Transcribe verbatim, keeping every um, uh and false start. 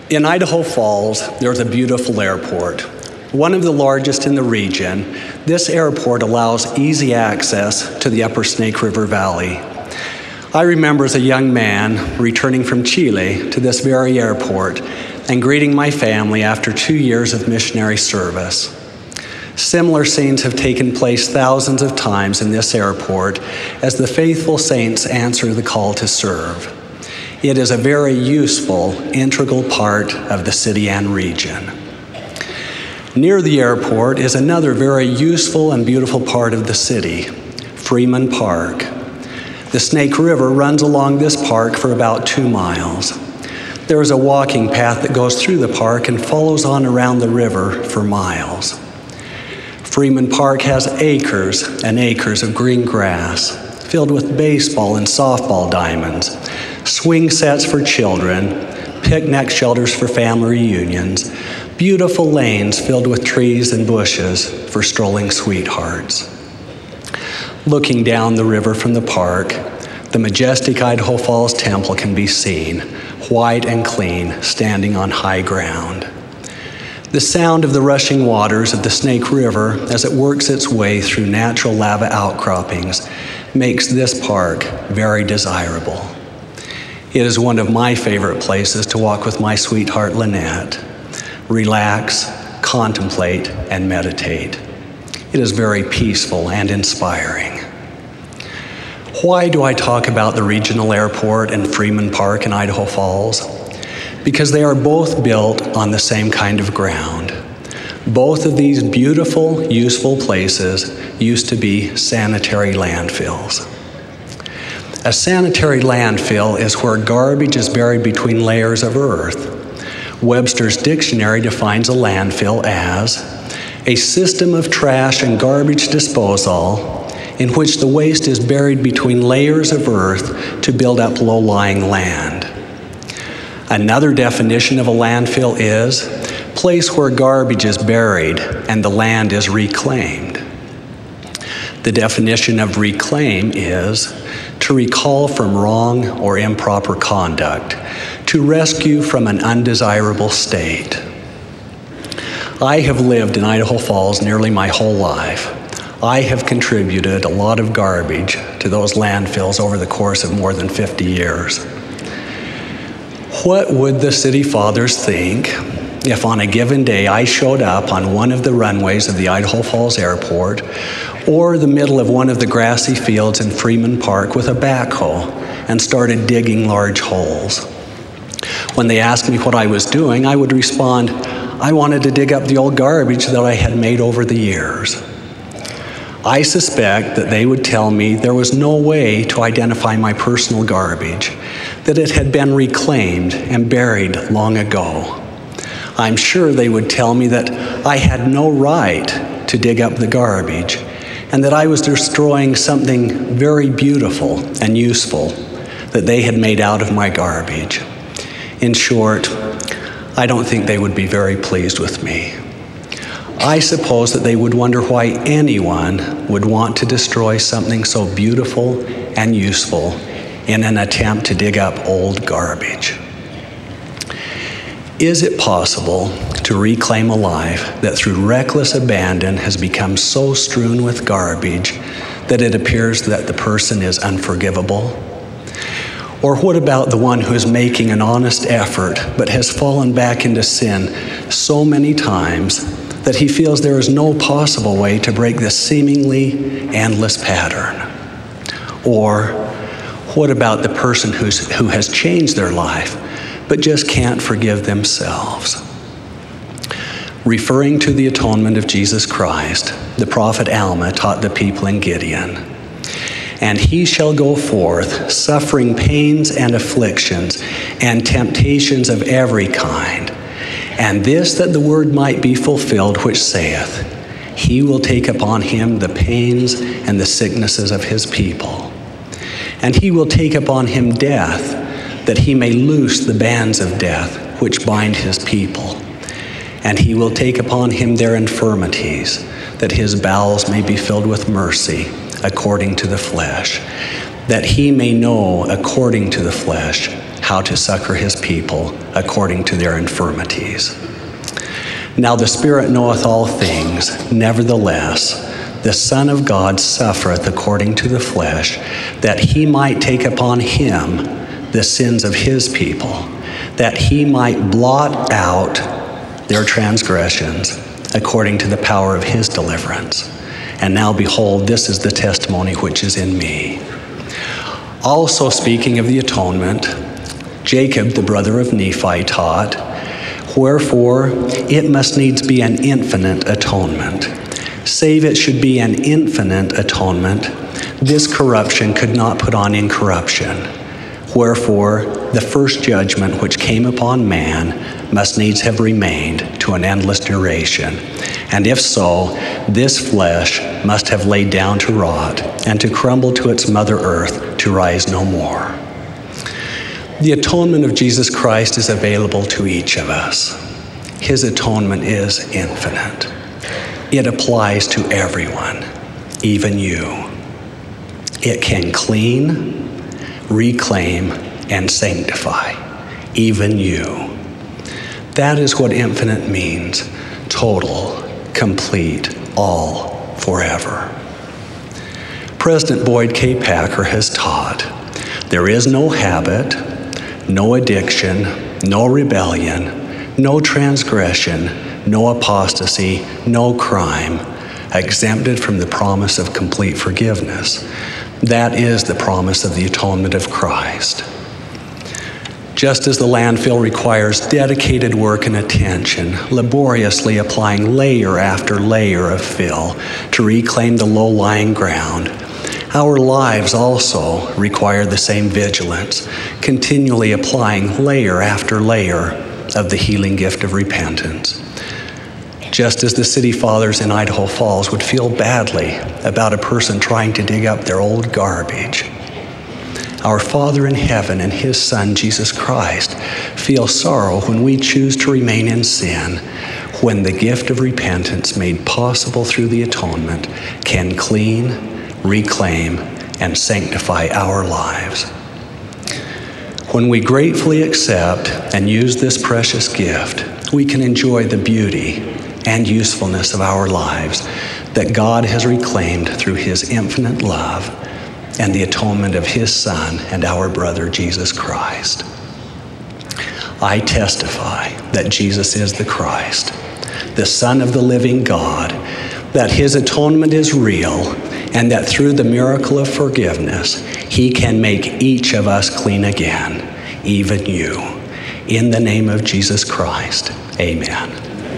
In Idaho Falls, there's a beautiful airport. One of the largest in the region, this airport allows easy access to the upper Snake River Valley. I remember as a young man returning from Chile to this very airport and greeting my family after two years of missionary service. Similar scenes have taken place thousands of times in this airport as the faithful saints answer the call to serve. It is a very useful, integral part of the city and region. Near the airport is another very useful and beautiful part of the city, Freeman Park. The Snake River runs along this park for about two miles. There is a walking path that goes through the park and follows on around the river for miles. Freeman Park has acres and acres of green grass, filled with baseball and softball diamonds, swing sets for children, picnic shelters for family reunions, beautiful lanes filled with trees and bushes for strolling sweethearts. Looking down the river from the park, the majestic Idaho Falls Temple can be seen, white and clean, standing on high ground. The sound of the rushing waters of the Snake River as it works its way through natural lava outcroppings makes this park very desirable. It is one of my favorite places to walk with my sweetheart Lynette, relax, contemplate, and meditate. It is very peaceful and inspiring. Why do I talk about the regional airport and Freeman Park in Idaho Falls? Because they are both built on the same kind of ground. Both of these beautiful, useful places used to be sanitary landfills. A sanitary landfill is where garbage is buried between layers of earth. Webster's dictionary defines a landfill as a system of trash and garbage disposal in which the waste is buried between layers of earth to build up low-lying land. Another definition of a landfill is place where garbage is buried and the land is reclaimed. The definition of reclaim is to recall from wrong or improper conduct, to rescue from an undesirable state. I have lived in Idaho Falls nearly my whole life. I have contributed a lot of garbage to those landfills over the course of more than fifty years. What would the city fathers think if on a given day I showed up on one of the runways of the Idaho Falls Airport or the middle of one of the grassy fields in Freeman Park with a backhoe and started digging large holes? When they asked me what I was doing, I would respond, I wanted to dig up the old garbage that I had made over the years. I suspect that they would tell me there was no way to identify my personal garbage, that it had been reclaimed and buried long ago. I'm sure they would tell me that I had no right to dig up the garbage and that I was destroying something very beautiful and useful that they had made out of my garbage. In short, I don't think they would be very pleased with me. I suppose that they would wonder why anyone would want to destroy something so beautiful and useful in an attempt to dig up old garbage. Is it possible to reclaim a life that through reckless abandon has become so strewn with garbage that it appears that the person is unforgivable? Or what about the one who is making an honest effort but has fallen back into sin so many times that he feels there is no possible way to break this seemingly endless pattern? Or what about the person who's, who has changed their life but just can't forgive themselves? Referring to the atonement of Jesus Christ, the prophet Alma taught the people in Gideon, and he shall go forth, suffering pains and afflictions and temptations of every kind, and this that the word might be fulfilled which saith, he will take upon him the pains and the sicknesses of his people. And he will take upon him death, that he may loose the bands of death which bind his people. And he will take upon him their infirmities, that his bowels may be filled with mercy, according to the flesh, that he may know according to the flesh how to succor his people according to their infirmities. Now the Spirit knoweth all things, nevertheless, the Son of God suffereth according to the flesh, that he might take upon him the sins of his people, that he might blot out their transgressions according to the power of his deliverance. And now behold, this is the testimony which is in me. Also speaking of the atonement, Jacob, the brother of Nephi, taught, wherefore it must needs be an infinite atonement. Save it should be an infinite atonement, this corruption could not put on incorruption. Wherefore the first judgment which came upon man must needs have remained to an endless duration. And if so, this flesh must have laid down to rot, and to crumble to its mother earth, to rise no more. The atonement of Jesus Christ is available to each of us. His atonement is infinite. It applies to everyone, even you. It can clean, reclaim, and sanctify, even you. That is what infinite means: total, complete, all, forever. President Boyd K. Packer has taught, there is no habit, no addiction, no rebellion, no transgression, no apostasy, no crime, exempted from the promise of complete forgiveness. That is the promise of the atonement of Christ. Just as the landfill requires dedicated work and attention, laboriously applying layer after layer of fill to reclaim the low-lying ground, our lives also require the same vigilance, continually applying layer after layer of the healing gift of repentance. Just as the city fathers in Idaho Falls would feel badly about a person trying to dig up their old garbage, our Father in heaven and his Son, Jesus Christ, feel sorrow when we choose to remain in sin, when the gift of repentance made possible through the atonement can clean, reclaim, and sanctify our lives. When we gratefully accept and use this precious gift, we can enjoy the beauty and usefulness of our lives that God has reclaimed through his infinite love and the atonement of his Son and our brother Jesus Christ. I testify that Jesus is the Christ, the Son of the living God, that his atonement is real, and that through the miracle of forgiveness, he can make each of us clean again, even you. In the name of Jesus Christ, amen.